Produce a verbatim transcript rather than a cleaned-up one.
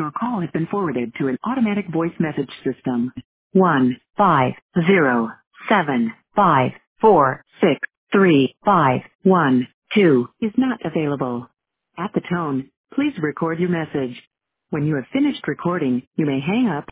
Your call has been forwarded to an automatic voice message system. One five zero seven five four six three five one two is not available. At the tone, please record your message. When you have finished recording, you may hang up